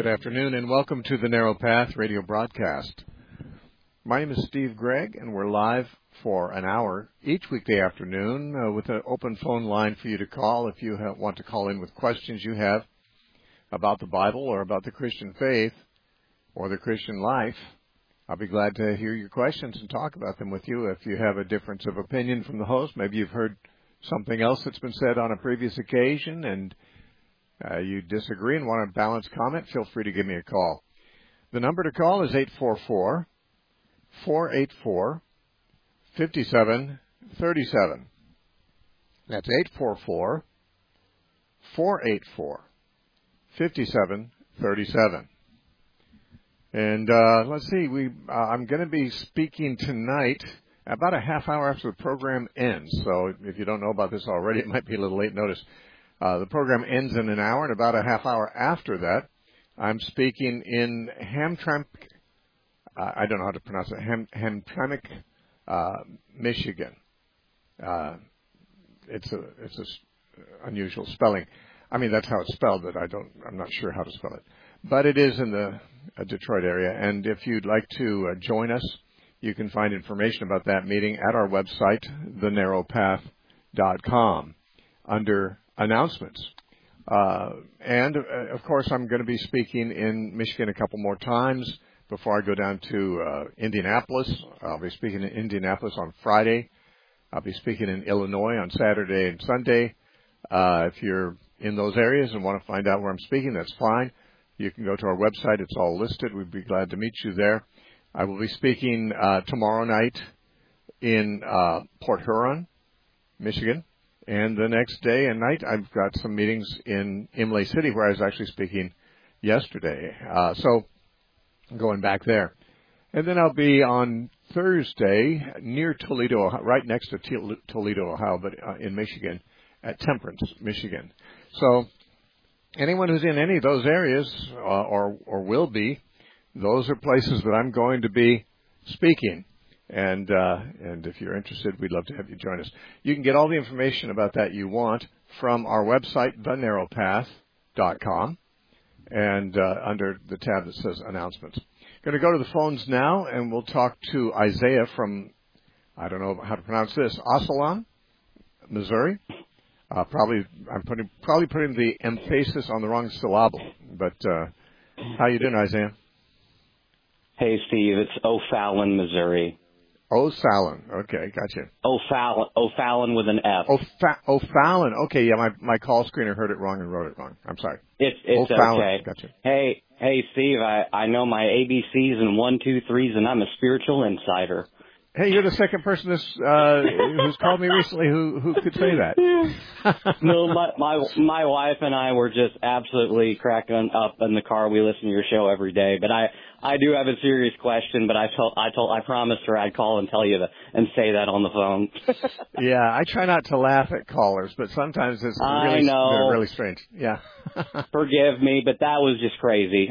Good afternoon, and welcome to the Narrow Path radio broadcast. My name is Steve Gregg, and we're live for an hour each weekday afternoon with an open phone line for you to call if you want to call in with questions you have about the Bible or about the Christian faith or the Christian life. I'll be glad to hear your questions and talk about them with you. If you have a difference of opinion from the host, maybe you've heard something else that's been said on a previous occasion and you disagree and want a balanced comment, feel free to give me a call. The number to call is 844-484-5737. That's 844-484-5737. And let's see, I'm going to be speaking tonight about a half hour after the program ends. So if you don't know about this already, it might be a little late notice. The program ends in an hour, and about a half hour after that, I'm speaking in Hamtramck, I don't know how to pronounce it, Hamtramck, Michigan. It's a unusual spelling. I mean, that's how it's spelled, but I'm not sure how to spell it. But it is in the Detroit area, and if you'd like to join us, you can find information about that meeting at our website, thenarrowpath.com, under announcements. And of course, I'm going to be speaking in Michigan a couple more times before I go down to Indianapolis. I'll be speaking in Indianapolis on Friday. I'll be speaking in Illinois on Saturday and Sunday. If you're in those areas and want to find out where I'm speaking, that's fine. You can go to our website. It's all listed. We'd be glad to meet you there. I will be speaking tomorrow night in Port Huron, Michigan. And the next day and night, I've got some meetings in Imlay City, where I was actually speaking yesterday. So going back there. And then I'll be on Thursday near Toledo, Ohio, right next to Toledo, Ohio, but in Michigan, at Temperance, Michigan. So anyone who's in any of those areas or will be, those are places that I'm going to be speaking. And if you're interested, we'd love to have you join us. You can get all the information about that you want from our website, thenarrowpath.com, and under the tab that says Announcements. Going to go to the phones now, and we'll talk to Isaiah from, I don't know how to pronounce this, Ocelon, Missouri. I'm probably putting the emphasis on the wrong syllable. But how you doing, Isaiah? Hey, Steve. It's O'Fallon, Missouri. O'Fallon. Okay, gotcha. O'Fallon with an F. O'Fallon. Okay, yeah, my call screener heard it wrong and wrote it wrong. I'm sorry. It's O'Fallon. Okay. Gotcha. Hey, Steve. I know my ABCs and 1, 2, 3s, and I'm a spiritual insider. Hey, you're the second person who's called me recently who could say that. No, my wife and I were just absolutely cracking up in the car. We listen to your show every day, but I do have a serious question. But I promised her I'd call and tell you and say that on the phone. Yeah, I try not to laugh at callers, but sometimes they're really strange. Yeah. Forgive me, but that was just crazy.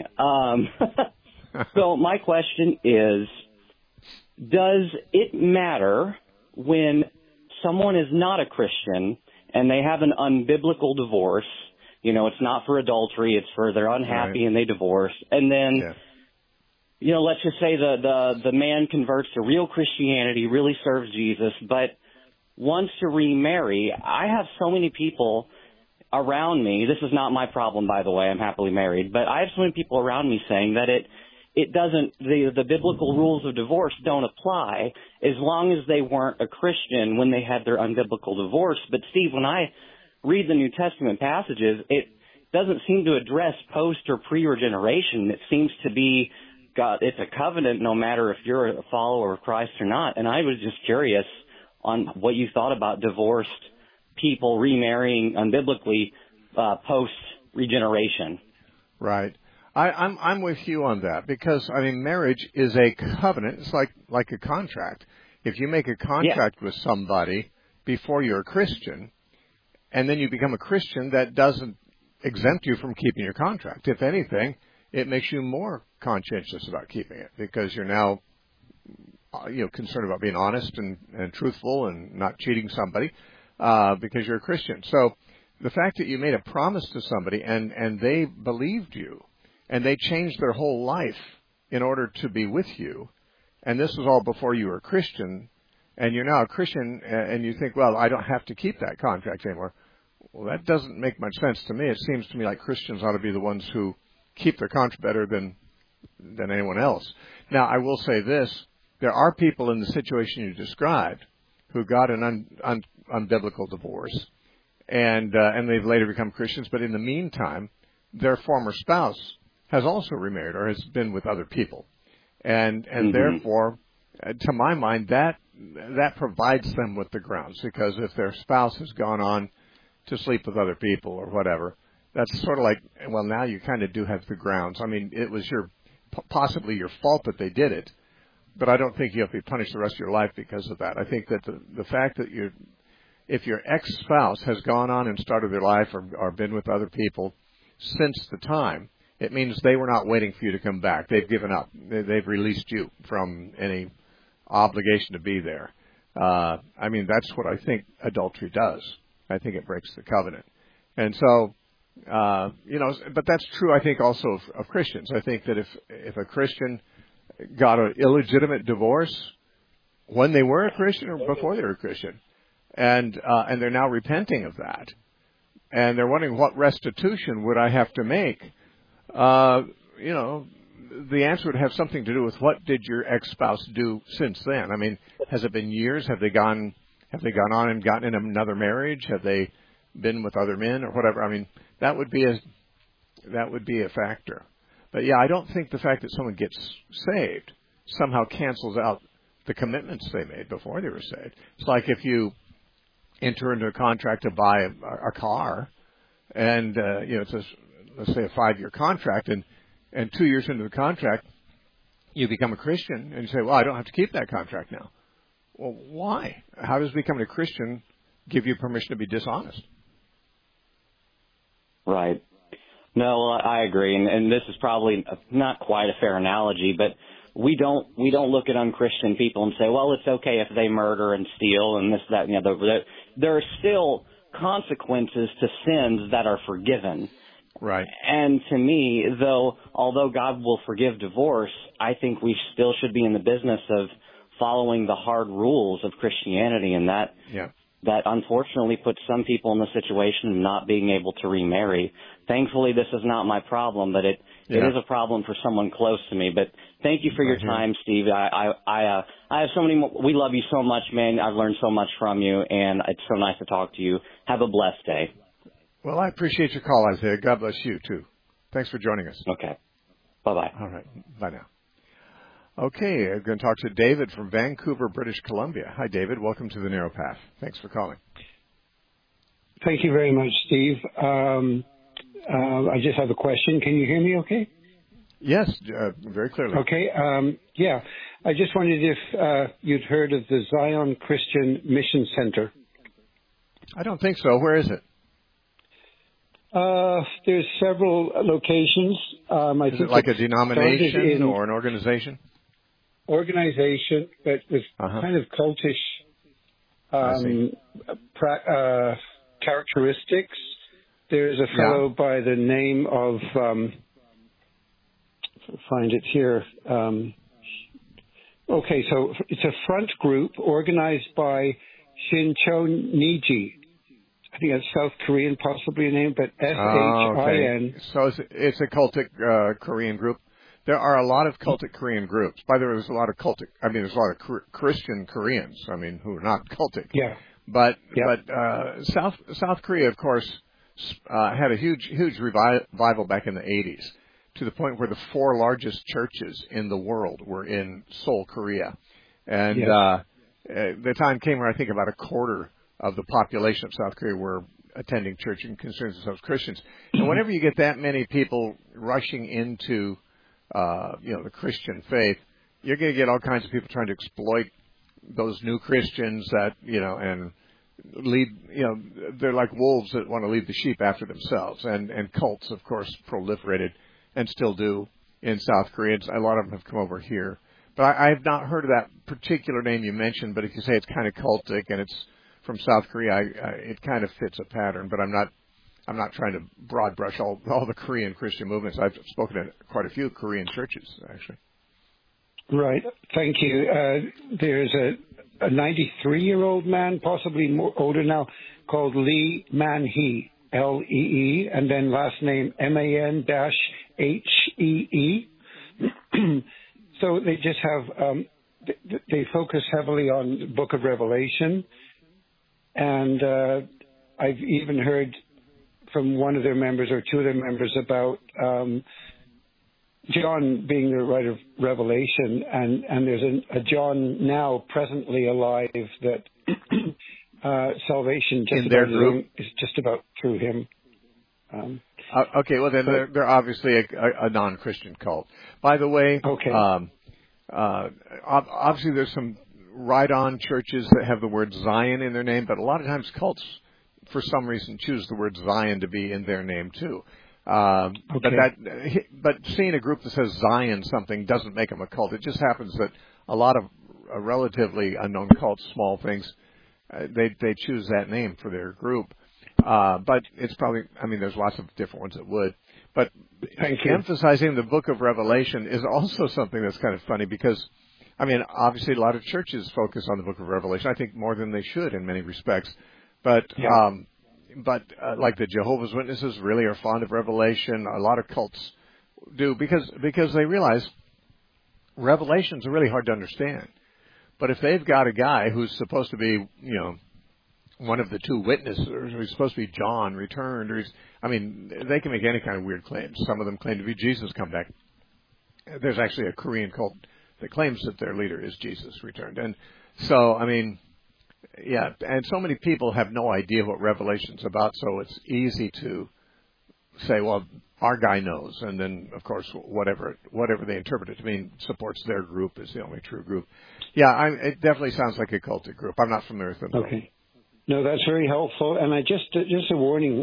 So my question is, does it matter when someone is not a Christian and they have an unbiblical divorce? You know, it's not for adultery, it's for they're unhappy and they divorce. And then, you know, let's just say the man converts to real Christianity, really serves Jesus, but wants to remarry. I have so many people around me. This is not my problem, by the way. I'm happily married. But I have so many people around me saying that it doesn't, the biblical rules of divorce don't apply as long as they weren't a Christian when they had their unbiblical divorce. But Steve, when I read the New Testament passages, it doesn't seem to address post or pre-regeneration. It seems to be God, it's a covenant no matter if you're a follower of Christ or not. And I was just curious on what you thought about divorced people remarrying unbiblically post-regeneration. Right. I'm with you on that because, I mean, marriage is a covenant. It's like a contract. If you make a contract with somebody before you're a Christian and then you become a Christian, that doesn't exempt you from keeping your contract. If anything, it makes you more conscientious about keeping it because you're now, concerned about being honest and truthful and not cheating somebody because you're a Christian. So the fact that you made a promise to somebody and they believed you, and they changed their whole life in order to be with you, and this was all before you were a Christian, and you're now a Christian, and you think, well, I don't have to keep that contract anymore. Well, that doesn't make much sense to me. It seems to me like Christians ought to be the ones who keep their contract better than anyone else. Now, I will say this. There are people in the situation you described who got an unbiblical divorce, and they've later become Christians, but in the meantime, their former spouse has also remarried or has been with other people. And therefore, to my mind, that provides them with the grounds, because if their spouse has gone on to sleep with other people or whatever, that's sort of like, well, now you kind of do have the grounds. I mean, it was possibly your fault that they did it, but I don't think you have to be punished the rest of your life because of that. I think that the fact that if your ex-spouse has gone on and started their life or been with other people since the time, it means they were not waiting for you to come back. They've given up. They've released you from any obligation to be there. I mean, that's what I think adultery does. I think it breaks the covenant. And so, but that's true, I think, also of Christians. I think that if a Christian got an illegitimate divorce when they were a Christian or before they were a Christian, and they're now repenting of that, and they're wondering, what restitution would I have to make? The answer would have something to do with, what did your ex-spouse do since then? I mean, has it been years? Have they gone on and gotten in another marriage? Have they been with other men or whatever? I mean, that would be a factor. But yeah, I don't think the fact that someone gets saved somehow cancels out the commitments they made before they were saved. It's like if you enter into a contract to buy a car, and it's let's say a 5-year contract, and 2 years into the contract, you become a Christian, and you say, well, I don't have to keep that contract now. Well, why? How does becoming a Christian give you permission to be dishonest? Right. No, I agree, and this is probably not quite a fair analogy, but we don't look at unchristian people and say, well, it's okay if they murder and steal and this, that, and the other. There are still consequences to sins that are forgiven. Right. And to me, although God will forgive divorce, I think we still should be in the business of following the hard rules of Christianity, and that unfortunately puts some people in the situation of not being able to remarry. Thankfully, this is not my problem, but it is a problem for someone close to me. But thank you for your time, Steve. I have so many. We love you so much, man. I've learned so much from you, and it's so nice to talk to you. Have a blessed day. Well, I appreciate your call, Isaiah. God bless you, too. Thanks for joining us. Okay. Bye-bye. All right. Bye now. Okay, I'm going to talk to David from Vancouver, British Columbia. Hi, David. Welcome to the Narrow Path. Thanks for calling. Thank you very much, Steve. I just have a question. Can you hear me okay? Yes, very clearly. Okay. I just wondered if you'd heard of the Zion Christian Mission Center. I don't think so. Where is it? There's several locations. Is it like a denomination or an organization? Organization, but with kind of cultish characteristics. There's a fellow by the name of, find it here. Okay, so it's a front group organized by Shincheoniji. I think that's South Korean, possibly a name, but S-H-I-N. Okay. So it's a cultic Korean group. There are a lot of cultic Korean groups. By the way, there's a lot of there's a lot of Christian Koreans, who are not cultic. Yeah. But South Korea, of course, had a huge revival back in the 80s, to the point where the 4 largest churches in the world were in Seoul, Korea. And the time came where I think about a quarter of the population of South Korea were attending church and considering themselves Christians. And whenever you get that many people rushing into, the Christian faith, you're going to get all kinds of people trying to exploit those new Christians that, and lead, they're like wolves that want to lead the sheep after themselves. And cults, of course, proliferated and still do in South Korea. A lot of them have come over here. But I have not heard of that particular name you mentioned, but if you say it's kind of cultic and it's from South Korea, it kind of fits a pattern, but I'm I'm not trying to broad brush all the Korean Christian movements. I've spoken at quite a few Korean churches, actually. Right. Thank you. There's a 93-year-old man, possibly more older now, called Lee Man-hee, Lee, and then last name MAN-HEE. So they just have, they focus heavily on the Book of Revelation. And I've even heard from one of their members or two of their members about John being the writer of Revelation, and there's a John now presently alive that salvation just in their group is just about through him. Okay, well then they're obviously a non-Christian cult. By the way, okay. Obviously there's some right-on churches that have the word Zion in their name, but a lot of times cults, for some reason, choose the word Zion to be in their name too. But seeing a group that says Zion something doesn't make them a cult. It just happens that a lot of relatively unknown cults, small things, they choose that name for their group. But it's probably, I mean, there's lots of different ones that would. But emphasizing the Book of Revelation is also something that's kind of funny because, I mean, obviously a lot of churches focus on the Book of Revelation. I think more than they should in many respects. But like the Jehovah's Witnesses really are fond of Revelation. A lot of cults do because they realize Revelations are really hard to understand. But if they've got a guy who's supposed to be, one of the two witnesses, or he's supposed to be John returned, or they can make any kind of weird claims. Some of them claim to be Jesus come back. There's actually a Korean cult that claims that their leader is Jesus returned. And so, yeah, and so many people have no idea what Revelation's about, so it's easy to say, well, our guy knows, and then, of course, whatever they interpret it to mean supports their group is the only true group. Yeah, it definitely sounds like a cultic group. I'm not familiar with them. Okay. No, that's very helpful. And I just a warning,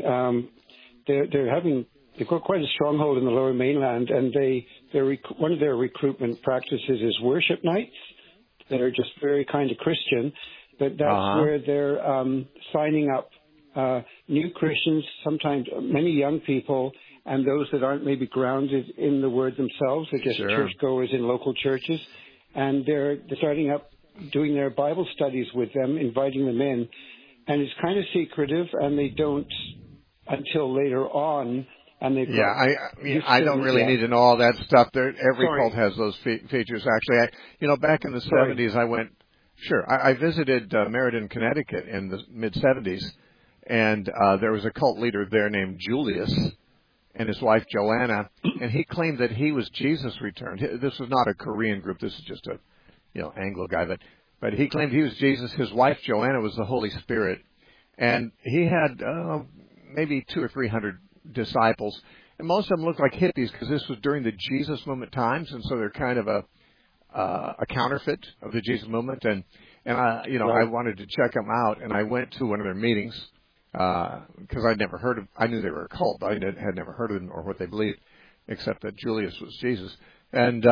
they've got quite a stronghold in the Lower Mainland, and one of their recruitment practices is worship nights that are just very kind of Christian. But that's where they're signing up new Christians, sometimes many young people, and those that aren't maybe grounded in the Word themselves. They're just churchgoers in local churches. And they're starting up doing their Bible studies with them, inviting them in. And it's kind of secretive, and they don't until later on. And they've I don't really need to know all that stuff. Every cult has those features. Actually, back in the 70s, I went. Sure. I visited Meriden, Connecticut in the mid-'70s, and there was a cult leader there named Julius and his wife Joanna, and he claimed that he was Jesus returned. This was not a Korean group. This is just a, Anglo guy, but he claimed he was Jesus. His wife Joanna was the Holy Spirit, and he had maybe 200 or 300 disciples, and most of them looked like hippies because this was during the Jesus movement times, and so they're kind of a counterfeit of the Jesus movement, and I wanted to check them out, and I went to one of their meetings because I knew they were a cult, but I had never heard of them or what they believed, except that Julius was Jesus, and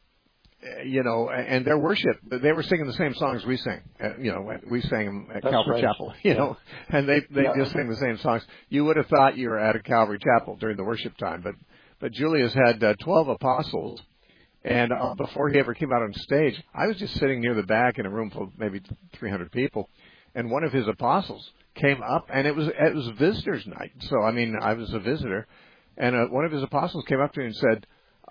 and their worship, they were singing the same songs we sing, we sang them at Calvary Chapel, and they just sing the same songs. You would have thought you were at a Calvary Chapel during the worship time, but Julius had 12 apostles. And before he ever came out on stage, I was just sitting near the back in a room full of maybe 300 people, and one of his apostles came up, and it was visitors' night. So I was a visitor, and one of his apostles came up to me and said,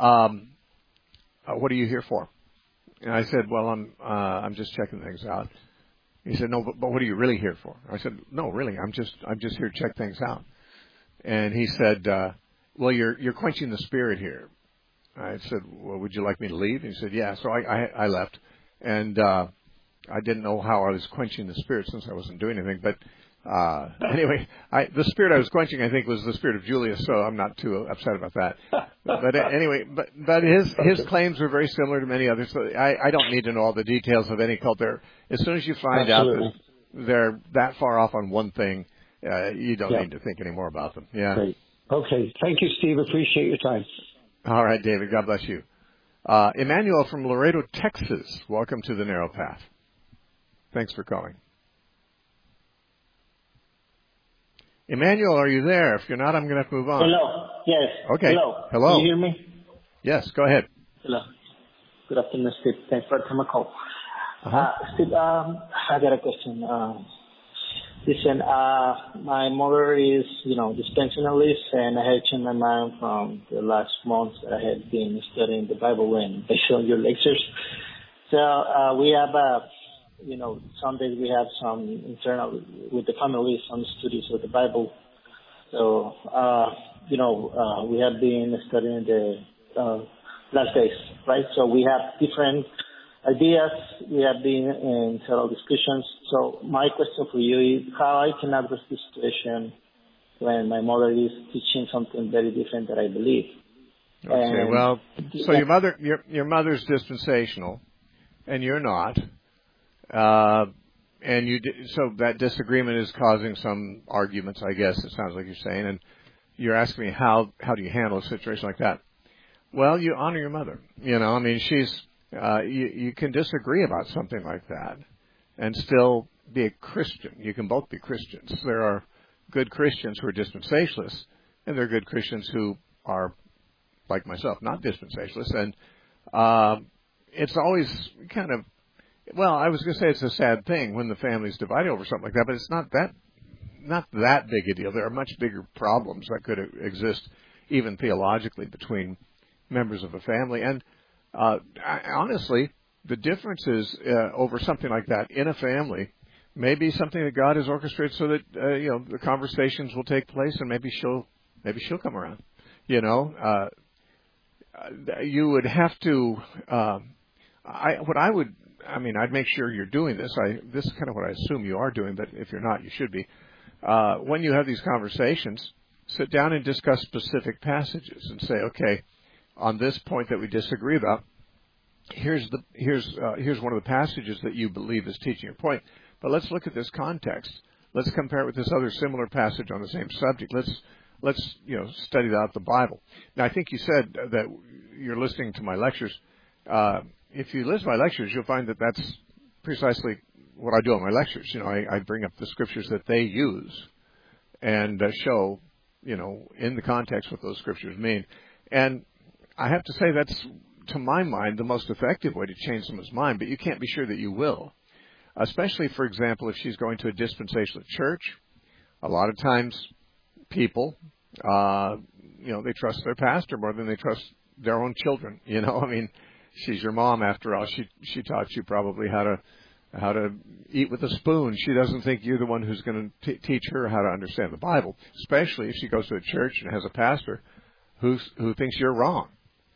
"What are you here for?" And I said, "Well, I'm just checking things out." He said, "No, but what are you really here for?" I said, "No, really, I'm just here to check things out." And he said, "Well, you're quenching the spirit here." I said, "Well, would you like me to leave?" And he said, "Yeah." So I left, and I didn't know how I was quenching the spirit since I wasn't doing anything. But anyway, the spirit I was quenching, I think, was the spirit of Julius. So I'm not too upset about that. But anyway, but his claims were very similar to many others. So I don't need to know all the details of any cult. As soon as you find out that they're that far off on one thing, you don't need to think any more about them. Yeah. Great. Okay. Thank you, Steve. Appreciate your time. All right, David. God bless you. Emmanuel from Laredo, Texas. Welcome to the Narrow Path. Thanks for calling. Emmanuel, are you there? If you're not, I'm going to have to move on. Hello. Yes. Okay. Hello. Can you hear me? Yes, go ahead. Hello. Good afternoon, Steve. Thanks for taking my call. Steve, I got a question. Listen, my mother is, dispensationalist, and I had changed my mind from the last month that I had been studying the Bible and based on your lectures. So we have, some days we have some internal, with the family, some studies of the Bible. So, we have been studying the last days, right? So we have different ideas. We have been in several discussions. So my question for you is how I can address this situation when my mother is teaching something very different that I believe. Okay, so your mother's dispensational, and you're not, so that disagreement is causing some arguments, I guess. It sounds like you're saying, and you're asking me how do you handle a situation like that? Well, you honor your mother. She's. You can disagree about something like that and still be a Christian. You can both be Christians. There are good Christians who are dispensationalists, and there are good Christians who are, like myself, not dispensationalists. And it's always kind of, I was going to say it's a sad thing when the family's divided over something like that, but it's not that big a deal. There are much bigger problems that could exist, even theologically, between members of a family. And honestly, the differences over something like that in a family may be something that God has orchestrated so that the conversations will take place, and maybe she'll come around. You would have to. I'd make sure you're doing this. This is kind of what I assume you are doing, but if you're not, you should be. When you have these conversations, sit down and discuss specific passages and say, okay, on this point that we disagree about, here's one of the passages that you believe is teaching your point. But let's look at this context. Let's compare it with this other similar passage on the same subject. Let's study out the Bible. Now, I think you said that you're listening to my lectures. If you listen to my lectures, you'll find that that's precisely what I do on my lectures. I bring up the scriptures that they use and show, in the context what those scriptures mean. And I have to say that's, to my mind, the most effective way to change someone's mind, but you can't be sure that you will. Especially, for example, if she's going to a dispensational church. A lot of times people, they trust their pastor more than they trust their own children. She's your mom after all. She taught you probably how to eat with a spoon. She doesn't think you're the one who's going to teach her how to understand the Bible, especially if she goes to a church and has a pastor who thinks you're wrong.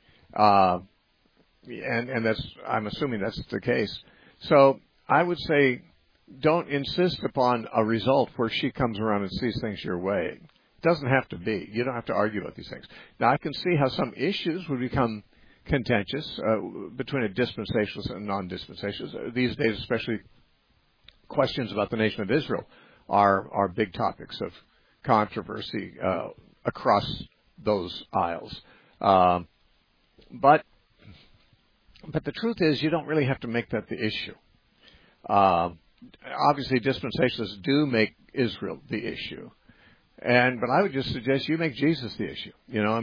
And that's, I'm assuming that's the case. So I would say don't insist upon a result where she comes around and sees things your way. It doesn't have to be. You don't have to argue about these things. Now, I can see how some issues would become contentious between a dispensationalist and non-dispensationalist. These days, especially questions about the nation of Israel are big topics of controversy across those aisles. But the truth is, you don't really have to make that the issue. Obviously, dispensationalists do make Israel the issue, but I would just suggest you make Jesus the issue.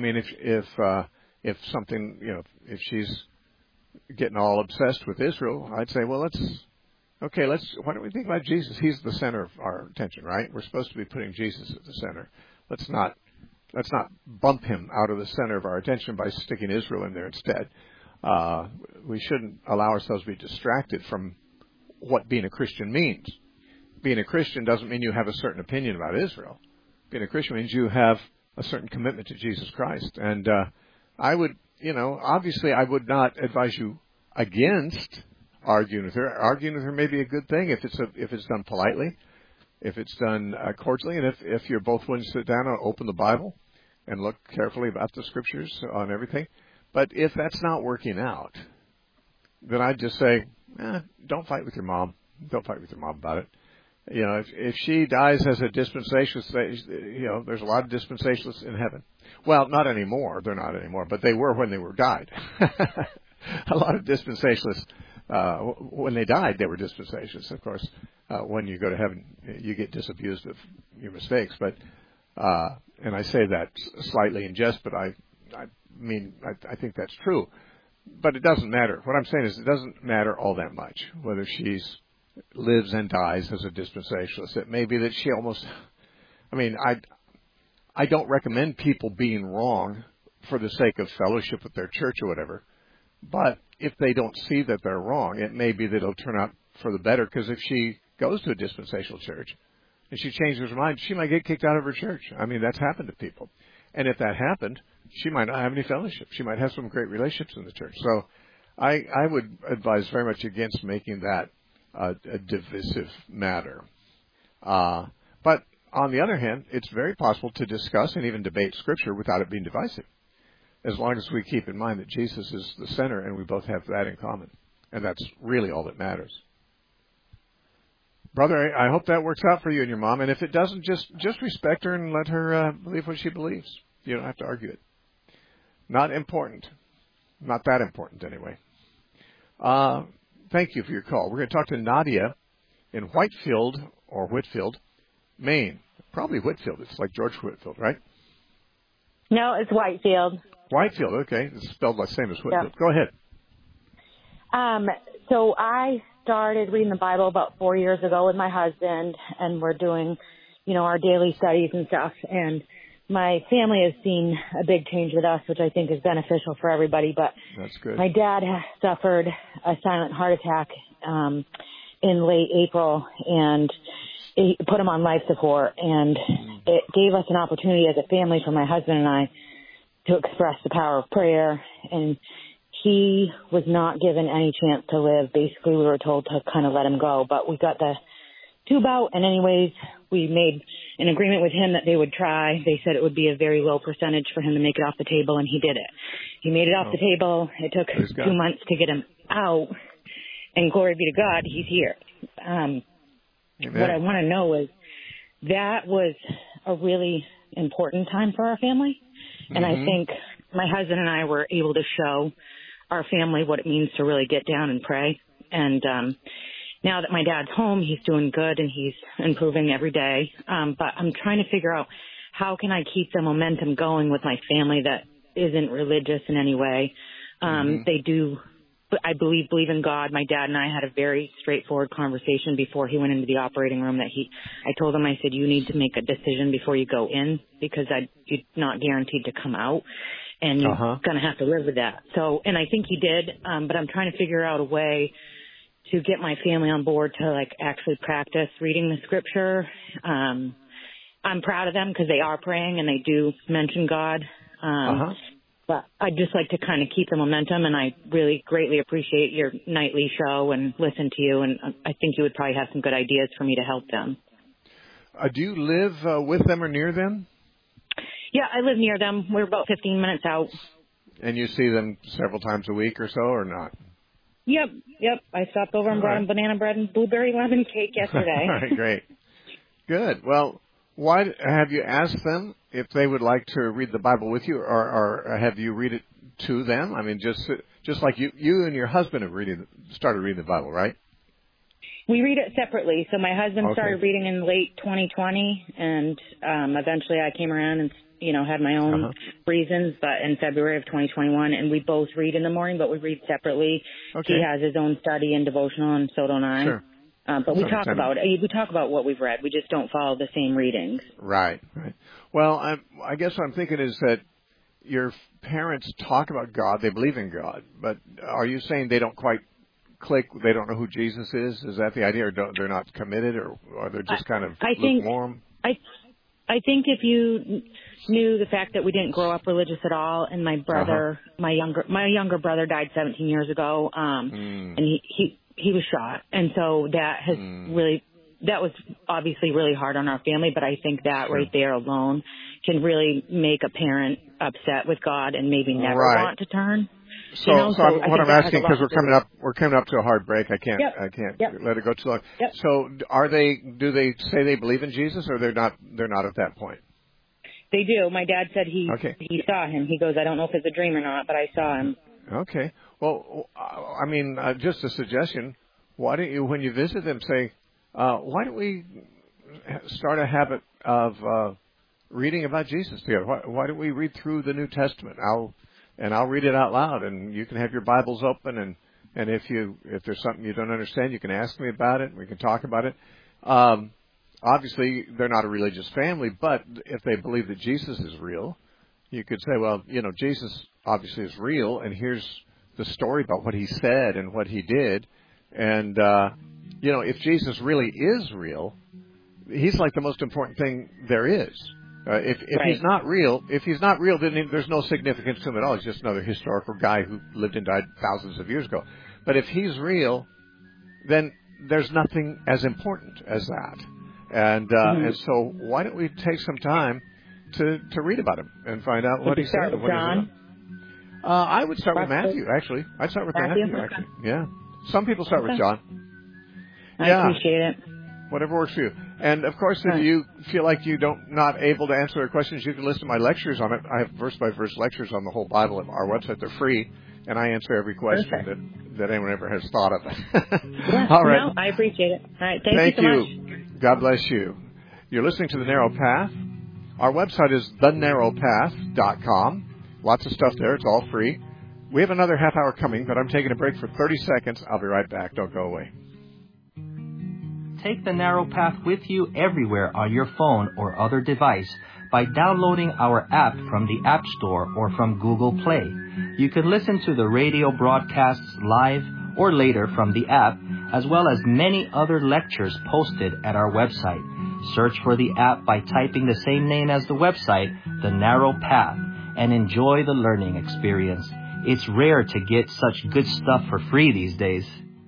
If something, if she's getting all obsessed with Israel, I'd say, well, why don't we think about Jesus? He's the center of our attention, right? We're supposed to be putting Jesus at the center. Let's not bump him out of the center of our attention by sticking Israel in there instead. We shouldn't allow ourselves to be distracted from what being a Christian means. Being a Christian doesn't mean you have a certain opinion about Israel. Being a Christian means you have a certain commitment to Jesus Christ. And I would, obviously I would not advise you against arguing with her. Arguing with her may be a good thing if it's done politely, if it's done cordially, and if you're both willing to sit down and open the Bible and look carefully about the scriptures on everything. But if that's not working out, then I'd just say, don't fight with your mom. Don't fight with your mom about it. If she dies as a dispensationalist, there's a lot of dispensationalists in heaven. Well, not anymore. They're not anymore, but they were when they were died. A lot of dispensationalists when they died, they were dispensationalists. Of course, when you go to heaven, you get disabused of your mistakes. But and I say that slightly in jest, but I think that's true. But it doesn't matter. What I'm saying is it doesn't matter all that much whether she lives and dies as a dispensationalist. It may be that she almost, I don't recommend people being wrong for the sake of fellowship with their church or whatever. But if they don't see that they're wrong, it may be that it'll turn out for the better, because if she goes to a dispensational church and she changes her mind, she might get kicked out of her church. I mean, that's happened to people. And if that happened, she might not have any fellowship. She might have some great relationships in the church. So I would advise very much against making that a divisive matter. But on the other hand, it's very possible to discuss and even debate Scripture without it being divisive, as long as we keep in mind that Jesus is the center and we both have that in common. And that's really all that matters. Brother, I hope that works out for you and your mom. And if it doesn't, just respect her and let her believe what she believes. You don't have to argue it. Not important. Not that important, anyway. Thank you for your call. We're going to talk to Nadia in Whitefield, or Whitfield, Maine. Probably Whitfield. It's like George Whitfield, right? No, it's Whitefield. Whitefield, okay. It's spelled the same as Whitfield. Yeah. Go ahead. So I started reading the Bible about 4 years ago with my husband, and we're doing, our daily studies and stuff. And my family has seen a big change with us, which I think is beneficial for everybody. But that's good. My dad suffered a silent heart attack in late April, and it put him on life support. And it gave us an opportunity as a family for my husband and I to express the power of prayer. And he was not given any chance to live. Basically, we were told to kind of let him go. But we got the tube out, and anyways, we made an agreement with him that they would try. They said it would be a very low percentage for him to make it off the table, and he did it. He made it off the table. It took 2 months to get him out, and glory be to God, he's here. What I want to know is that was a really important time for our family, and I think my husband and I were able to show our family what it means to really get down and pray. And now that my dad's home, he's doing good and he's improving every day. But I'm trying to figure out how can I keep the momentum going with my family that isn't religious in any way. They do, I believe in God. My dad and I had a very straightforward conversation before he went into the operating room I told him, I said, you need to make a decision before you go in, because you're not guaranteed to come out. And you're going to have to live with that. So, and I think he did, but I'm trying to figure out a way to get my family on board to actually practice reading the Scripture. I'm proud of them because they are praying and they do mention God. But I'd just like to kind of keep the momentum, and I really greatly appreciate your nightly show and listen to you, and I think you would probably have some good ideas for me to help them. Do you live with them or near them? Yeah, I live near them. We're about 15 minutes out. And you see them several times a week or so, or not? Yep. I stopped over and brought them banana bread and blueberry lemon cake yesterday. All right, great. Good. Well, why have you asked them if they would like to read the Bible with you, or have you read it to them? I mean, just like you and your husband have started reading the Bible, right? We read it separately. So my husband started reading in late 2020, and eventually I came around and had my own reasons, but in February of 2021, and we both read in the morning, but we read separately. Okay. He has his own study and devotional, and so don't I. Sure. But we talk about it. We talk about what we've read. We just don't follow the same readings. Right. Well, I guess what I'm thinking is that your parents talk about God. They believe in God. But are you saying they don't quite click? They don't know who Jesus is? Is that the idea? Or they're not committed? Or they're just kind of lukewarm? I think if you knew the fact that we didn't grow up religious at all, and my brother, my younger brother died 17 years ago, and he was shot. And so that has that was obviously really hard on our family, but I think that right there alone can really make a parent upset with God and maybe never want to turn. So what I'm asking, because we're coming up to a hard break. I can't let it go too long. Yep. So do they say they believe in Jesus, or they're not at that point? They do. My dad said he saw him. He goes, I don't know if it's a dream or not, but I saw him. Okay. Well, I mean, just a suggestion. Why don't you, when you visit them, say, why don't we start a habit of reading about Jesus together? Why don't we read through the New Testament? I'll read it out loud, and you can have your Bibles open, and if there's something you don't understand, you can ask me about it, and we can talk about it. Obviously, they're not a religious family, but if they believe that Jesus is real, you could say, well, Jesus obviously is real, and here's the story about what he said and what he did. And, if Jesus really is real, he's like the most important thing there is. If he's not real, then there's no significance to him at all. He's just another historical guy who lived and died thousands of years ago. But if he's real, then there's nothing as important as that. And so why don't we take some time to read about him and find out what he said? With John? I would start with Matthew, actually. I'd start with Matthew, actually. Yeah. Some people start with John. I appreciate it. Whatever works for you. And, of course, if you feel like you not able to answer their questions, you can listen to my lectures on it. I have verse-by-verse lectures on the whole Bible at our website. They're free, and I answer every question that anyone ever has thought of. All right. No, I appreciate it. All right. Thank you so much. God bless you. You're listening to The Narrow Path. Our website is thenarrowpath.com. Lots of stuff there. It's all free. We have another half hour coming, but I'm taking a break for 30 seconds. I'll be right back. Don't go away. Take The Narrow Path with you everywhere on your phone or other device by downloading our app from the App Store or from Google Play. You can listen to the radio broadcasts live or later from the app, as well as many other lectures posted at our website. Search for the app by typing the same name as the website, The Narrow Path, and enjoy the learning experience. It's rare to get such good stuff for free these days.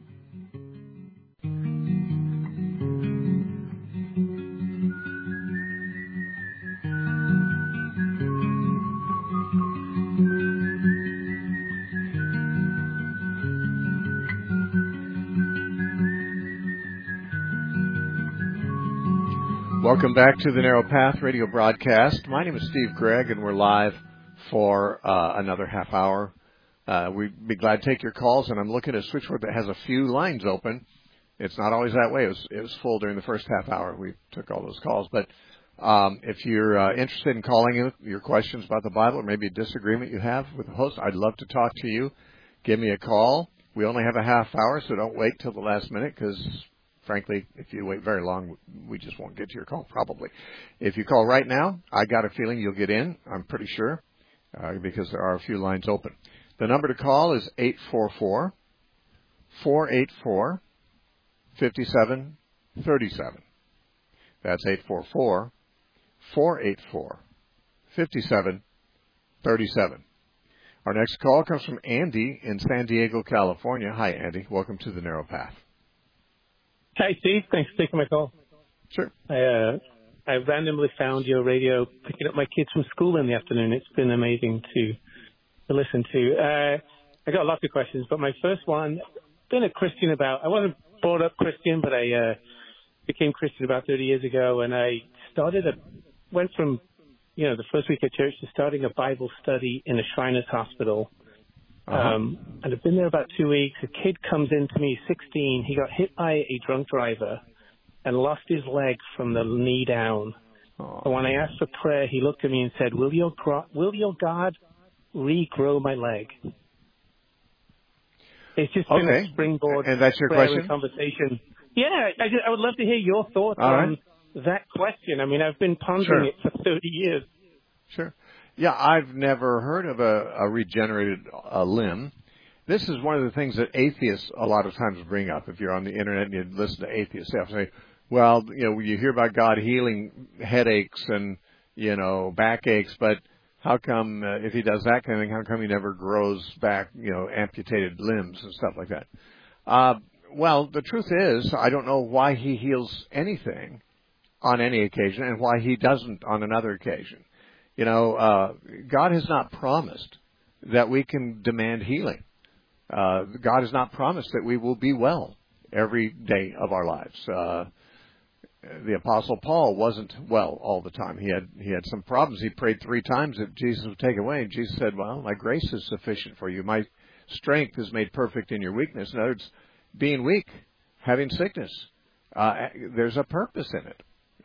Welcome back to the Narrow Path radio broadcast. My name is Steve Gregg, and we're live for another half hour. We'd be glad to take your calls, and I'm looking at a switchboard that has a few lines open. It's not always that way. It was full during the first half hour. We took all those calls. But if you're interested in calling in your questions about the Bible or maybe a disagreement you have with the host, I'd love to talk to you. Give me a call. We only have a half hour, so don't wait till the last minute because, frankly, if you wait very long, we just won't get to your call probably. If you call right now, I got a feeling you'll get in. I'm pretty sure because there are a few lines open. The number to call is 844-484-5737. That's 844-484-5737. Our next call comes from Andy in San Diego, California. Hi, Andy. Welcome to the Narrow Path. Hi, Steve. Thanks for taking my call. Sure. I randomly found your radio picking up my kids from school in the afternoon. It's been amazing to listen to. I got lots of questions, but my first one, been a Christian I wasn't brought up Christian, but I became Christian about 30 years ago, and I went from, the first week at church to starting a Bible study in a Shriners Hospital. And I've been there about 2 weeks. A kid comes in to me, 16. He got hit by a drunk driver and lost his leg from the knee down. And when I asked for prayer, he looked at me and said, will your God regrow my leg? It's just been a springboard and that's your question? Conversation. Yeah, I would love to hear your thoughts on that question. I mean, I've been pondering it for 30 years. Sure. Yeah, I've never heard of a regenerated limb. This is one of the things that atheists a lot of times bring up. If you're on the internet and you listen to atheists, they have to say, well, you hear about God healing headaches and, backaches, but how come if he does that kind of thing, how come he never grows back, amputated limbs and stuff like that? Well, the truth is, I don't know why he heals anything on any occasion and why he doesn't on another occasion. God has not promised that we can demand healing. God has not promised that we will be well every day of our lives. The Apostle Paul wasn't well all the time. He had some problems. He prayed 3 times that Jesus would take away, and Jesus said, well, my grace is sufficient for you. My strength is made perfect in your weakness. In other words, being weak, having sickness, there's a purpose in it.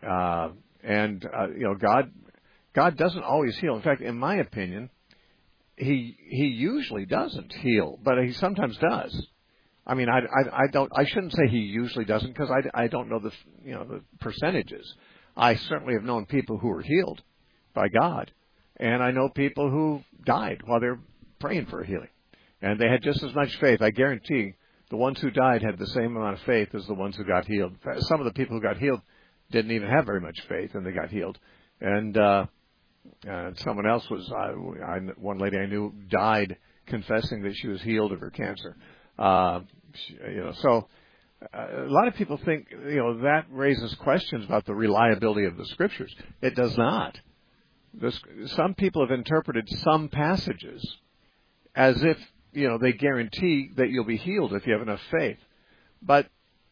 God doesn't always heal. In fact, in my opinion, He usually doesn't heal, but He sometimes does. I mean, I shouldn't say He usually doesn't, because I don't know the percentages. I certainly have known people who were healed by God, and I know people who died while they're praying for a healing, and they had just as much faith. I guarantee the ones who died had the same amount of faith as the ones who got healed. Some of the people who got healed didn't even have very much faith, and they got healed. And someone else was, one lady I knew died confessing that she was healed of her cancer. So a lot of people think, that raises questions about the reliability of the Scriptures. It does not. Some people have interpreted some passages as if, they guarantee that you'll be healed if you have enough faith. But,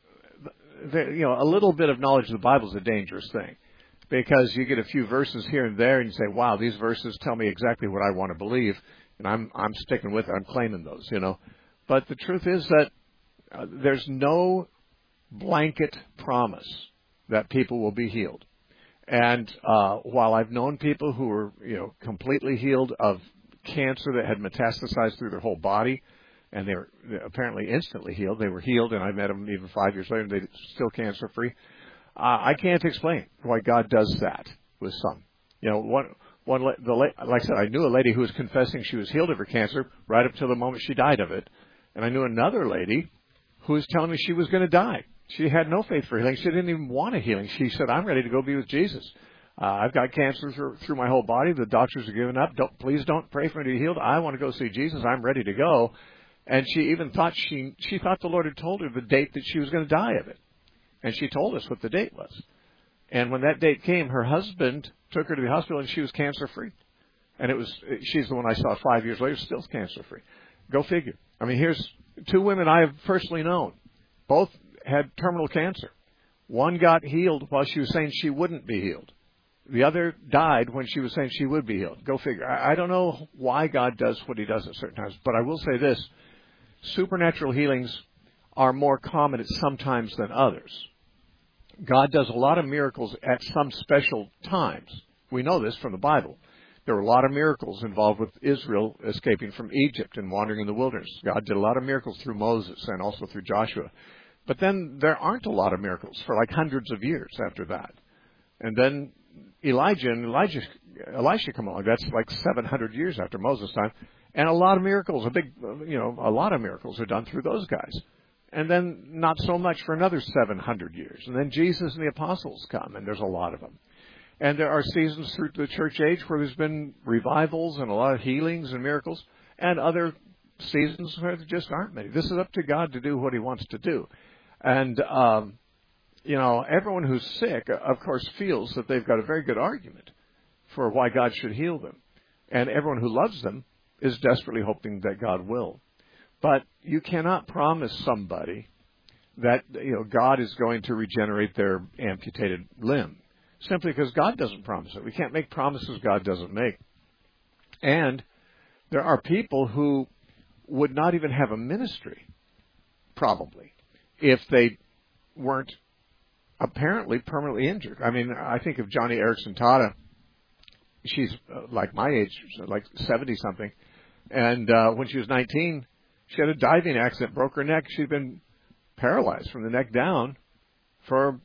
a little bit of knowledge of the Bible is a dangerous thing, because you get a few verses here and there and you say, wow, these verses tell me exactly what I want to believe, and I'm sticking with it. I'm claiming those, But the truth is that there's no blanket promise that people will be healed. And while I've known people who were, completely healed of cancer that had metastasized through their whole body, and they were apparently instantly healed. They were healed, and I met them even 5 years later, and they're still cancer-free. I can't explain why God does that with some. Like I said, I knew a lady who was confessing she was healed of her cancer right up to the moment she died of it. And I knew another lady who was telling me she was going to die. She had no faith for healing. She didn't even want a healing. She said, I'm ready to go be with Jesus. I've got cancer through my whole body. The doctors are giving up. Please don't pray for me to be healed. I want to go see Jesus. I'm ready to go. And she even thought she thought the Lord had told her the date that she was going to die of it. And she told us what the date was. And when that date came, her husband took her to the hospital, and she was cancer-free. And she's the one I saw 5 years later, still cancer-free. Go figure. I mean, here's two women I have personally known. Both had terminal cancer. One got healed while she was saying she wouldn't be healed. The other died when she was saying she would be healed. Go figure. I don't know why God does what He does at certain times, but I will say this. Supernatural healings are more common at some times than others. God does a lot of miracles at some special times. We know this from the Bible. There were a lot of miracles involved with Israel escaping from Egypt and wandering in the wilderness. God did a lot of miracles through Moses and also through Joshua. But then there aren't a lot of miracles for like hundreds of years after that. And then Elijah and Elisha come along. That's like 700 years after Moses' time. And a lot of miracles, a lot of miracles are done through those guys. And then not so much for another 700 years. And then Jesus and the apostles come, and there's a lot of them. And there are seasons through the church age where there's been revivals and a lot of healings and miracles, and other seasons where there just aren't many. This is up to God to do what He wants to do. And, everyone who's sick, of course, feels that they've got a very good argument for why God should heal them. And everyone who loves them is desperately hoping that God will. But you cannot promise somebody that, God is going to regenerate their amputated limb, simply because God doesn't promise it. We can't make promises God doesn't make. And there are people who would not even have a ministry, probably, if they weren't apparently permanently injured. I mean, I think of Johnny Erickson Tata. She's like my age, like 70-something. And when she was 19, she had a diving accident, broke her neck. She'd been paralyzed from the neck down for,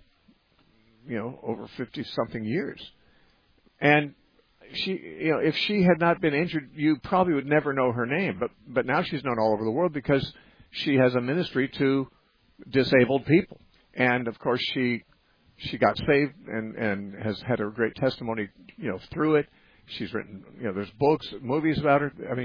over 50-something years. And she, if she had not been injured, you probably would never know her name. But now she's known all over the world because she has a ministry to disabled people. And, of course, she got saved and has had a great testimony, through it. She's written, there's books, movies about her. I mean,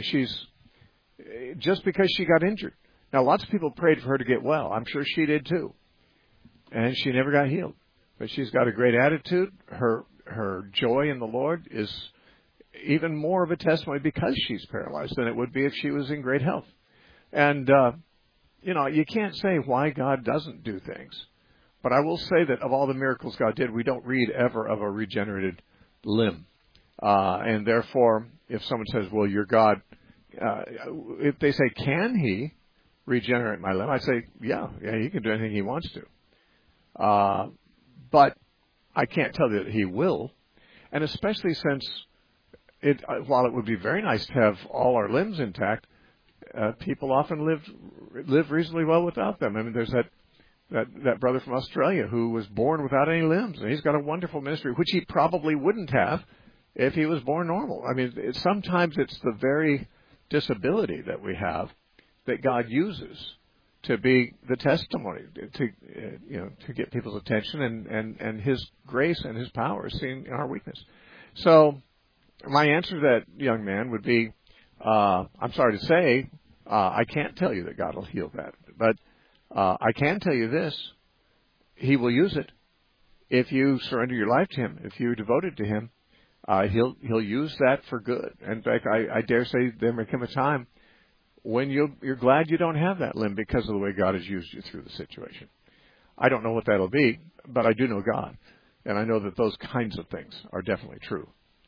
just because she got injured. Now, lots of people prayed for her to get well. I'm sure she did, too. And she never got healed. But she's got a great attitude. Her joy in the Lord is even more of a testimony because she's paralyzed than it would be if she was in great health. And, you can't say why God doesn't do things. But I will say that of all the miracles God did, we don't read ever of a regenerated limb. And therefore, if someone says, well, your God if they say, can he regenerate my limb? I say, yeah, he can do anything he wants to. But I can't tell you that he will. And especially since while it would be very nice to have all our limbs intact, people often live reasonably well without them. I mean, there's that brother from Australia who was born without any limbs, and he's got a wonderful ministry, which he probably wouldn't have if he was born normal. I mean, sometimes it's the very disability that we have that God uses to be the testimony, to get people's attention, and His grace and His power is seen in our weakness. So my answer to that young man would be, I'm sorry to say, I can't tell you that God will heal that, but I can tell you this: He will use it if you surrender your life to Him, if you're devoted to Him. He'll use that for good. In fact, I dare say there may come a time when you're glad you don't have that limb because of the way God has used you through the situation. I don't know what that'll be, but I do know God, and I know that those kinds of things are definitely true.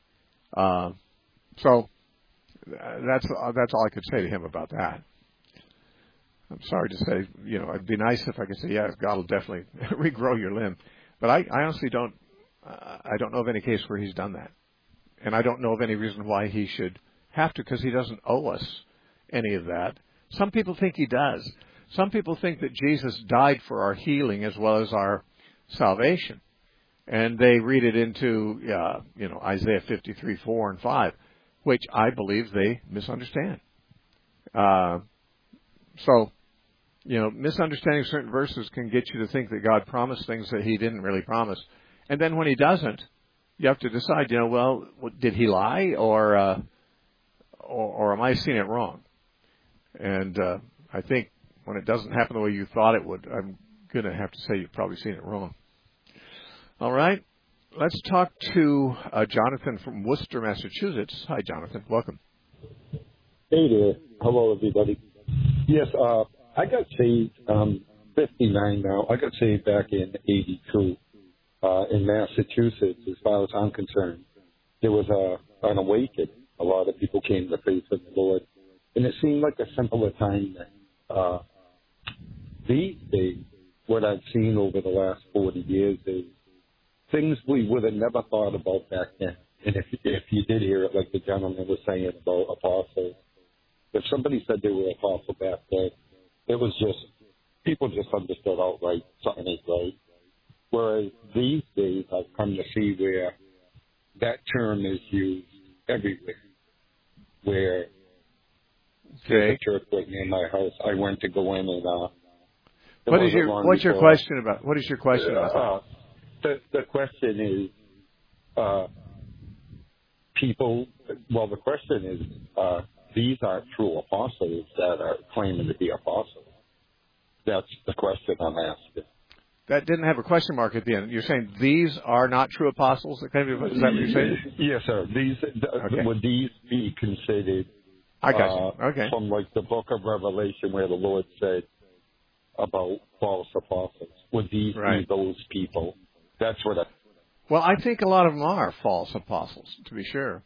So that's all I could say to him about that. I'm sorry to say, it'd be nice if I could say, yeah, God will definitely regrow your limb, but I honestly don't. I don't know of any case where He's done that, and I don't know of any reason why He should have to, because He doesn't owe us any of that. Some people think He does. Some people think that Jesus died for our healing as well as our salvation, and they read it into Isaiah 53:4 and 5, which I believe they misunderstand. So misunderstanding certain verses can get you to think that God promised things that He didn't really promise, and then when He doesn't, you have to decide, well, did He lie, or am I seeing it wrong? And I think when it doesn't happen the way you thought it would, I'm going to have to say you've probably seen it wrong. All right. Let's talk to Jonathan from Worcester, Massachusetts. Hi, Jonathan. Welcome. Hey there. Hello, everybody. Yes, I got saved, 59 now. I got saved back in 82 in Massachusetts, as far as I'm concerned. There was an awakening. A lot of people came to faith in the Lord. And it seemed like a simpler time then. These days, what I've seen over the last 40 years is things we would have never thought about back then. And if you did hear it, like the gentleman was saying about apostles, if somebody said they were apostle back then, it was just, people just understood outright something ain't right. Whereas these days, I've come to see where that term is used everywhere. Where there's a church right near my house, I went to go in and what's your question about? What is your question about? The question is, the question is, these aren't true apostles that are claiming to be apostles. That's the question I'm asking. That didn't have a question mark at the end. You're saying these are not true apostles? Is that what you're saying? Yes, sir. Would these be considered I got you. Okay. From like the book of Revelation where the Lord said about false apostles? Would these be those people? That's what Well, I think a lot of them are false apostles, to be sure.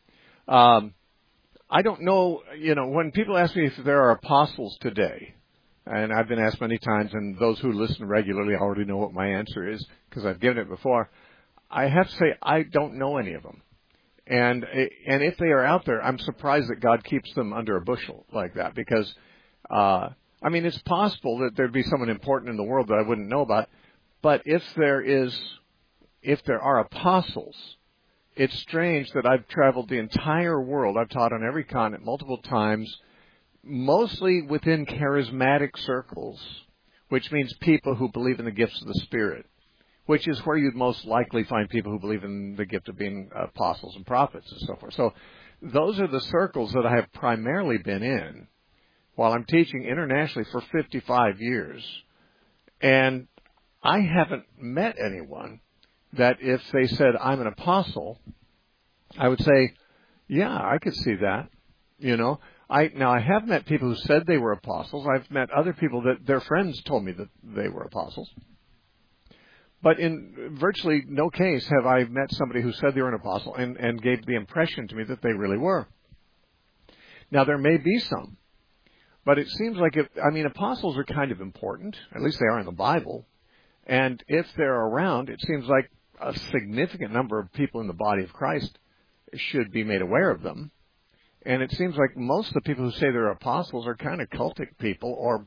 I don't know, when people ask me if there are apostles today, and I've been asked many times, and those who listen regularly already know what my answer is because I've given it before, I have to say I don't know any of them. And if they are out there, I'm surprised that God keeps them under a bushel like that because, it's possible that there'd be someone important in the world that I wouldn't know about, but if there are apostles, it's strange that I've traveled the entire world. I've taught on every continent multiple times, mostly within charismatic circles, which means people who believe in the gifts of the Spirit, which is where you'd most likely find people who believe in the gift of being apostles and prophets and so forth. So those are the circles that I have primarily been in while I'm teaching internationally for 55 years. And I haven't met anyone that if they said, I'm an apostle, I would say, yeah, I could see that. I have met people who said they were apostles. I've met other people that their friends told me that they were apostles. But in virtually no case have I met somebody who said they were an apostle and gave the impression to me that they really were. Now, there may be some, but it seems like apostles are kind of important, at least they are in the Bible, and if they're around, it seems like a significant number of people in the body of Christ should be made aware of them. And it seems like most of the people who say they're apostles are kind of cultic people or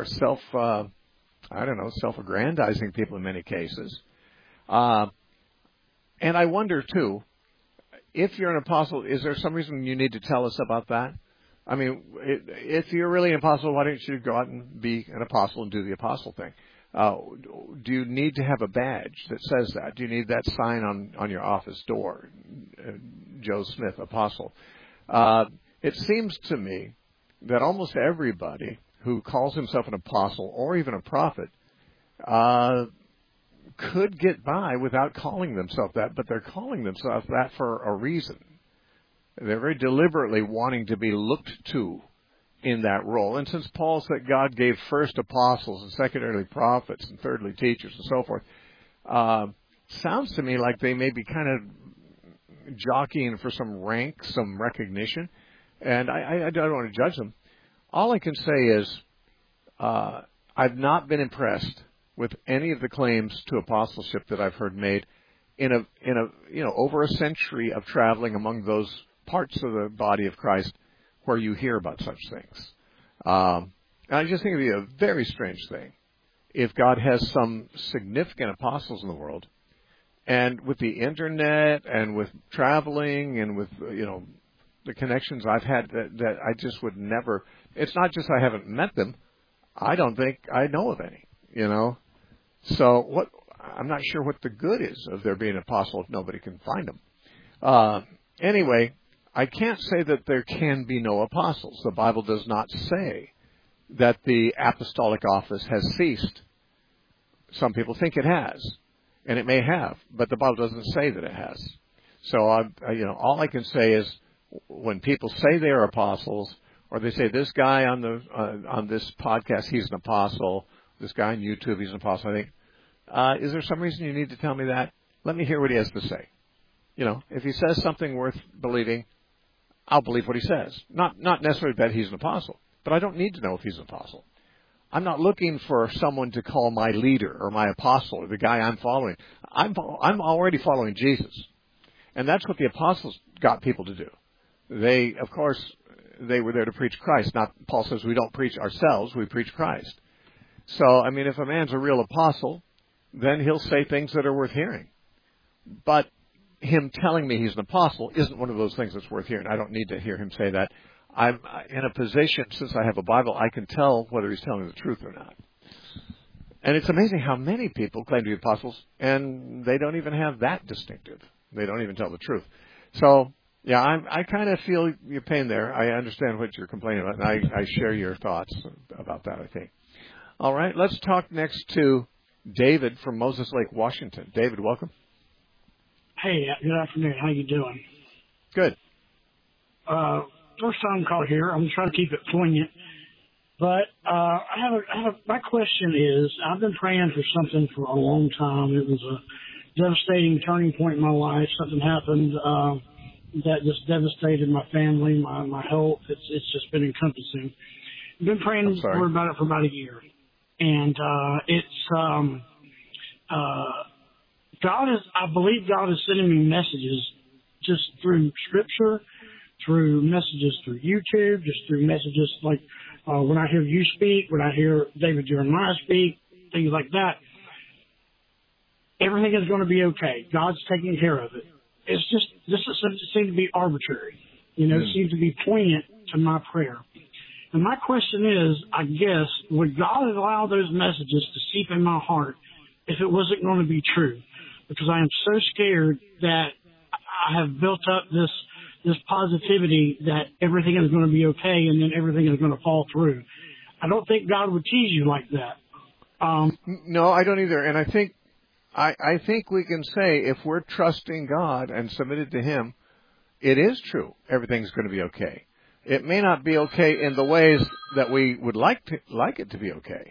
self-aggrandizing people in many cases. And I wonder, too, if you're an apostle, is there some reason you need to tell us about that? I mean, if you're really an apostle, why don't you go out and be an apostle and do the apostle thing? Do you need to have a badge that says that? Do you need that sign on your office door, Joe Smith, apostle? It seems to me that almost everybody who calls himself an apostle or even a prophet could get by without calling themselves that, but they're calling themselves that for a reason. They're very deliberately wanting to be looked to in that role. And since Paul said God gave first apostles and secondarily prophets and thirdly teachers and so forth, sounds to me like they may be kind of jockeying for some rank, some recognition. And I don't want to judge them. All I can say is I've not been impressed with any of the claims to apostleship that I've heard made in a over a century of traveling among those parts of the body of Christ where you hear about such things. I just think it would be a very strange thing if God has some significant apostles in the world, and with the internet and with traveling and with the connections I've had that I just would never. It's not just I haven't met them. I don't think I know of any. So what? I'm not sure what the good is of there being an apostle if nobody can find them. Anyway, I can't say that there can be no apostles. The Bible does not say that the apostolic office has ceased. Some people think it has, and it may have, but the Bible doesn't say that it has. So, all I can say is when people say they are apostles, or they say this guy on this podcast, he's an apostle. This guy on YouTube, he's an apostle. I think, is there some reason you need to tell me that? Let me hear what he has to say. If he says something worth believing, I'll believe what he says. Not necessarily that he's an apostle, but I don't need to know if he's an apostle. I'm not looking for someone to call my leader or my apostle or the guy I'm following. I'm already following Jesus. And that's what the apostles got people to do. They were there to preach Christ. Paul says we don't preach ourselves, we preach Christ. So, if a man's a real apostle, then he'll say things that are worth hearing. But him telling me he's an apostle isn't one of those things that's worth hearing. I don't need to hear him say that. I'm in a position, since I have a Bible, I can tell whether he's telling the truth or not. And it's amazing how many people claim to be apostles, and they don't even have that distinctive. They don't even tell the truth. So, yeah, I kind of feel your pain there. I understand what you're complaining about, and I share your thoughts about that, I think. All right, let's talk next to David from Moses Lake, Washington. David, welcome. Hey, good afternoon. How you doing? Good. First time call here. I'm trying to keep it poignant. But my question is, I've been praying for something for a long time. It was a devastating turning point in my life. Something happened that just devastated my family, my health. It's just been encompassing. I've been praying about it for about a year. And I believe God is sending me messages just through Scripture, through messages through YouTube, just through messages like when I hear you speak, when I hear David Jeremiah speak, things like that. Everything is going to be okay. God's taking care of it. It's just, this doesn't seem to be arbitrary. It seems to be poignant to my prayer. And my question is, I guess, would God allow those messages to seep in my heart if it wasn't going to be true? Because I am so scared that I have built up this positivity that everything is going to be okay and then everything is going to fall through. I don't think God would tease you like that. No, I don't either. And I think we can say if we're trusting God and submitted to Him, it is true. Everything's going to be okay. It may not be okay in the ways that we would like it to be okay.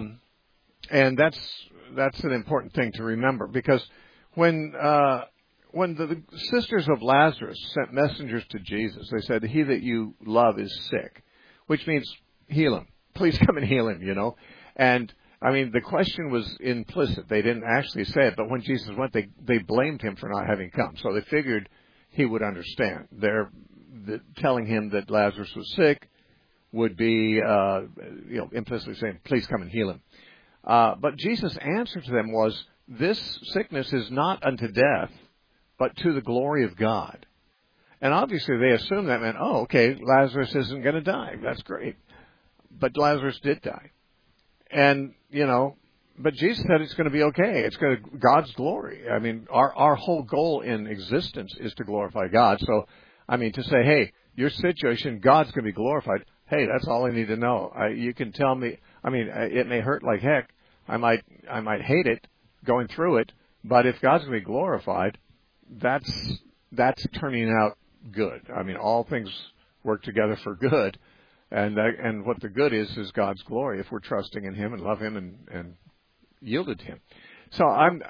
And that's an important thing to remember, because when when the sisters of Lazarus sent messengers to Jesus, they said, "He that you love is sick," which means heal him. Please come and heal him, And, the question was implicit. They didn't actually say it, but when Jesus went, they blamed him for not having come. So they figured he would understand. They're telling him that Lazarus was sick would be, implicitly saying, "Please come and heal him." But Jesus' answer to them was, "This sickness is not unto death, but to the glory of God." And obviously they assumed that meant, oh, okay, Lazarus isn't going to die. That's great. But Lazarus did die. And, but Jesus said it's going to be okay. It's going to God's glory. Our whole goal in existence is to glorify God. So, to say, hey, your situation, God's going to be glorified. Hey, that's all I need to know. You can tell me, it may hurt like heck. I might hate it going through it, but if God's going to be glorified, that's turning out good. All things work together for good, and what the good is God's glory if we're trusting in Him and love Him and yielded to Him. So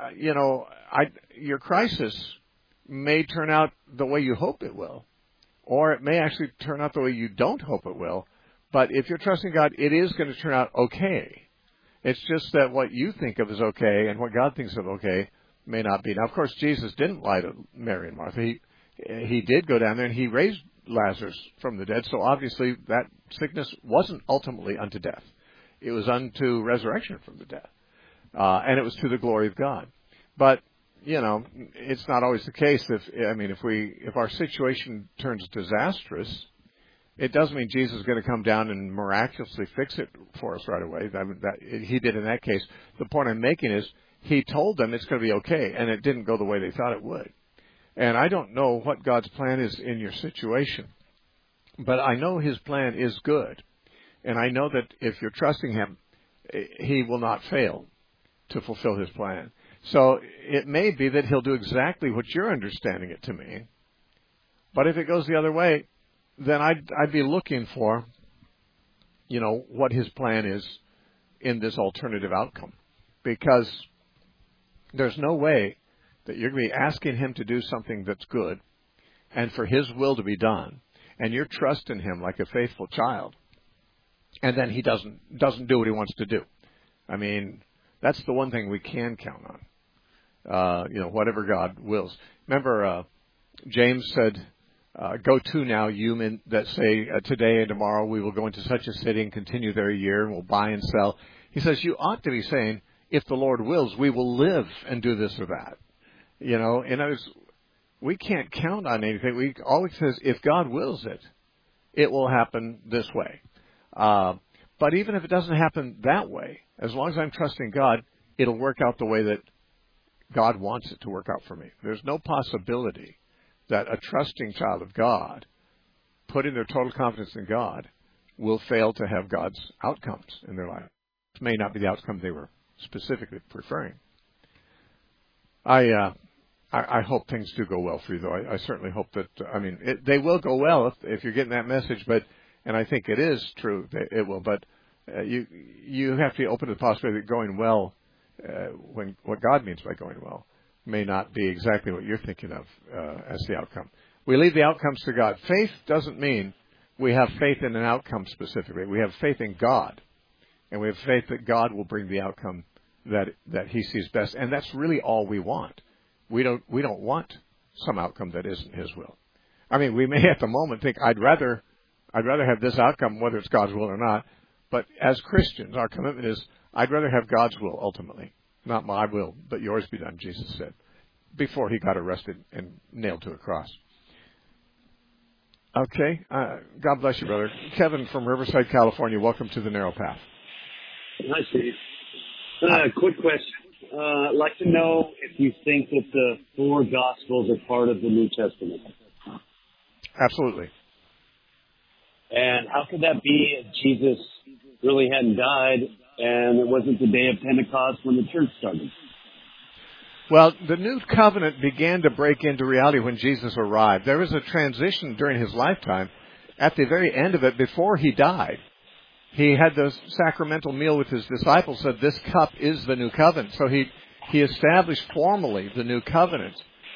your crisis may turn out the way you hope it will, or it may actually turn out the way you don't hope it will. But if you're trusting God, it is going to turn out okay. It's just that what you think of as okay and what God thinks of okay may not be. Now, of course, Jesus didn't lie to Mary and Martha. He did go down there and He raised Lazarus from the dead. So obviously that sickness wasn't ultimately unto death. It was unto resurrection from the dead. And it was to the glory of God. But, it's not always the case. If our situation turns disastrous, it doesn't mean Jesus is going to come down and miraculously fix it for us right away. He did in that case. The point I'm making is He told them it's going to be okay, and it didn't go the way they thought it would. And I don't know what God's plan is in your situation, but I know His plan is good. And I know that if you're trusting Him, He will not fail to fulfill His plan. So it may be that He'll do exactly what you're understanding it to mean. But if it goes the other way, then I'd be looking for, what His plan is in this alternative outcome. Because there's no way that you're going to be asking Him to do something that's good and for His will to be done, and you're trusting Him like a faithful child, and then He doesn't do what He wants to do. That's the one thing we can count on. Whatever God wills. Remember, James said, "Go to now, you men that say today and tomorrow we will go into such a city and continue there a year and we'll buy and sell." He says, you ought to be saying, if the Lord wills, we will live and do this or that. In other words, we can't count on anything. We always says, if God wills it, it will happen this way. But even if it doesn't happen that way, as long as I'm trusting God, it'll work out the way that God wants it to work out for me. There's no possibility that a trusting child of God, putting their total confidence in God, will fail to have God's outcomes in their life. It may not be the outcome they were specifically preferring. I hope things do go well for you, though. I certainly hope that, they will go well if you're getting that message, and I think it is true that it will, but you have to be open to the possibility that going well, when what God means by going well, may not be exactly what you're thinking of as the outcome. We leave the outcomes to God. Faith doesn't mean we have faith in an outcome specifically. We have faith in God, and we have faith that God will bring the outcome that He sees best, and that's really all we want. We don't want some outcome that isn't His will. We may at the moment think I'd rather have this outcome, whether it's God's will or not. But as Christians, our commitment is I'd rather have God's will ultimately. Not my will, but yours be done, Jesus said, before He got arrested and nailed to a cross. Okay. God bless you, brother. Kevin from Riverside, California. Welcome to the Narrow Path. Hi, Steve. Quick question. I'd like to know if you think that the 4 Gospels are part of the New Testament. Absolutely. And how could that be if Jesus really hadn't died and it wasn't the day of Pentecost when the church started? Well, the new covenant began to break into reality when Jesus arrived. There was a transition during His lifetime. At the very end of it, before He died, He had the sacramental meal with His disciples, said this cup is the new covenant. So He established formally the new covenant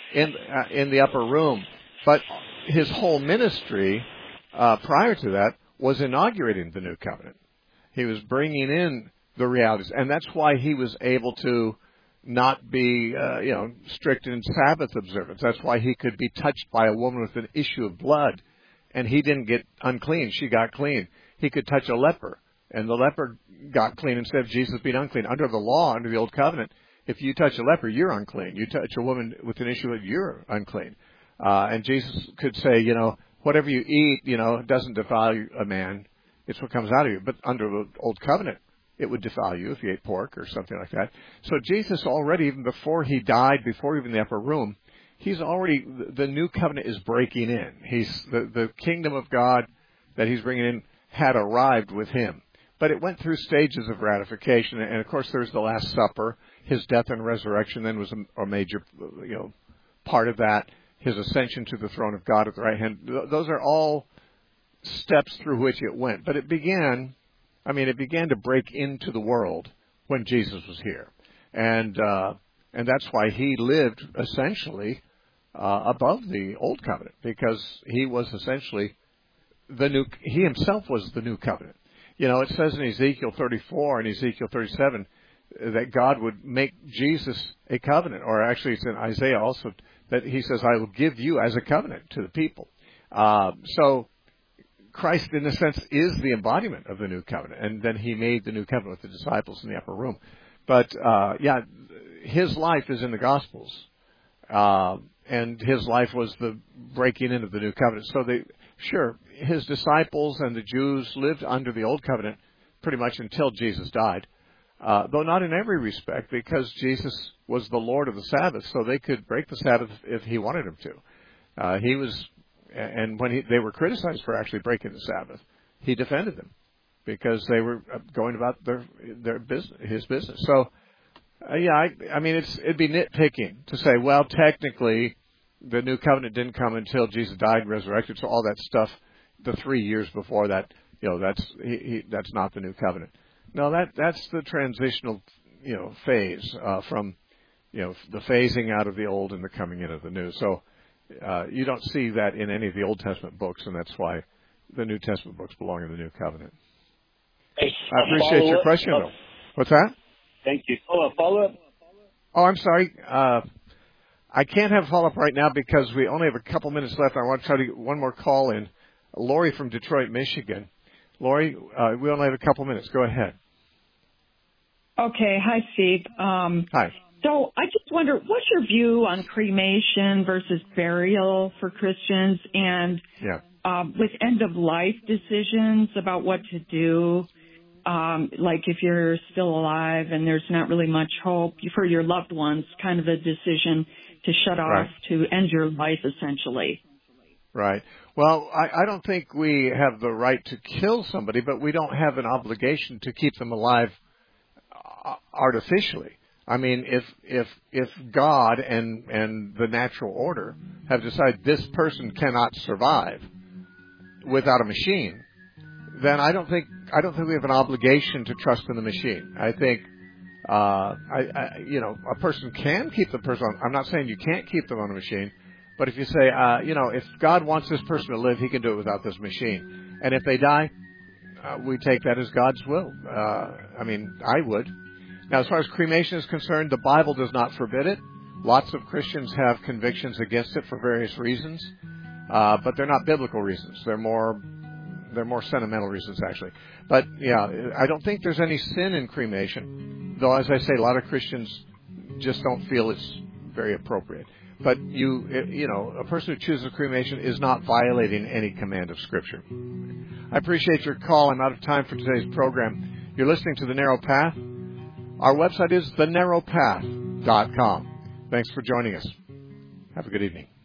in the upper room. But his whole ministry prior to that was inaugurating the new covenant. He was bringing in the realities, and that's why he was able to not be, strict in Sabbath observance. That's why he could be touched by a woman with an issue of blood, and he didn't get unclean. She got clean. He could touch a leper, and the leper got clean instead of Jesus being unclean. Under the law, under the old covenant, if you touch a leper, you're unclean. You touch a woman with an issue, you're unclean. And Jesus could say, whatever you eat, doesn't defile a man. It's what comes out of you. But under the old covenant, it would defile you if you ate pork or something like that. So Jesus already, even before he died, before even the upper room, he's already, the new covenant is breaking in. He's the kingdom of God that he's bringing in had arrived with him. But it went through stages of ratification. And, of course, there's the Last Supper. His death and resurrection then was a major, part of that. His ascension to the throne of God at the right hand. Those are all steps through which it went. But it began to break into the world when Jesus was here. And that's why he lived essentially above the old covenant, because he was essentially he himself was the new covenant. It says in Ezekiel 34 and Ezekiel 37 that God would make Jesus a covenant, or actually it's in Isaiah also that he says, I will give you as a covenant to the people. So Christ, in a sense, is the embodiment of the new covenant, and then he made the new covenant with the disciples in the upper room. But, his life is in the Gospels, and his life was the breaking in of the new covenant. So his disciples and the Jews lived under the old covenant pretty much until Jesus died, though not in every respect, because Jesus was the Lord of the Sabbath, so they could break the Sabbath if he wanted them to. And when they were criticized for actually breaking the Sabbath, he defended them because they were going about their business, his business. So, it'd be nitpicking to say, well, technically, the new covenant didn't come until Jesus died and resurrected. So all that stuff, the 3 years before that, that's not the new covenant. No, that's the transitional, phase from, the phasing out of the old and the coming in of the new. So. You don't see that in any of the Old Testament books, and that's why the New Testament books belong in the New Covenant. Hey, I appreciate your question, though. What's that? Thank you. Follow-up? Oh, I'm sorry. I can't have follow-up right now because we only have a couple minutes left. I want to try to get one more call in. Lori from Detroit, Michigan. Lori, we only have a couple minutes. Go ahead. Okay. Hi, Steve. Hi. So I just wonder, what's your view on cremation versus burial for Christians, and with end-of-life decisions about what to do, like if you're still alive and there's not really much hope for your loved ones, kind of a decision to shut off, to end your life, essentially. Right. Well, I don't think we have the right to kill somebody, but we don't have an obligation to keep them alive artificially. I mean, if God and the natural order have decided this person cannot survive without a machine, then I don't think we have an obligation to trust in the machine. I think a person can keep the person on. I'm not saying you can't keep them on a machine, but if you say if God wants this person to live, he can do it without this machine. And if they die, we take that as God's will. I would. Now, as far as cremation is concerned, the Bible does not forbid it. Lots of Christians have convictions against it for various reasons, but they're not biblical reasons. They're more sentimental reasons, actually. But I don't think there's any sin in cremation, though, as I say, a lot of Christians just don't feel it's very appropriate. But a person who chooses cremation is not violating any command of Scripture. I appreciate your call. I'm out of time for today's program. You're listening to The Narrow Path. Our website is thenarrowpath.com. Thanks for joining us. Have a good evening.